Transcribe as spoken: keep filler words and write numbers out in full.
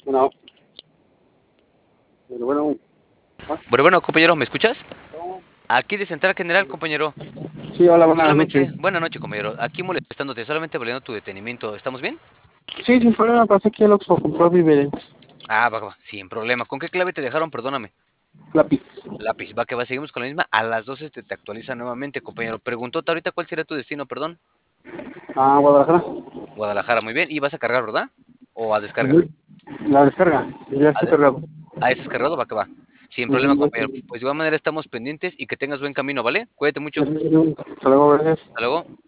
No, pero bueno, ¿ah? Bueno, bueno, compañero, ¿me escuchas? Aquí de Central General, compañero. Sí, hola, buenas noches. Solamente, buena noche, compañero. Aquí molestándote, solamente validando tu detenimiento. ¿Estamos bien? Sí, sin problema, pasé aquí al Oxxo a comprar víveres. Ah, va, va, sin problema. ¿Con qué clave te dejaron? Perdóname. Lápiz. Lápiz, va que va, seguimos con la misma. A las doce te, te actualiza nuevamente, compañero. Preguntó ahorita cuál sería tu destino, perdón. Ah, Guadalajara. Guadalajara, muy bien. ¿Y vas a cargar, verdad? ¿O a descarga? Ujú. La descarga, ya ¿A, está de- cargado. a ese cargado? Va que va. Sin problema, Ujú, compañero. Pues de igual manera estamos pendientes y que tengas buen camino, ¿vale? Cuídate mucho. ya- ya- ya- Hasta luego, gracias. Hasta luego.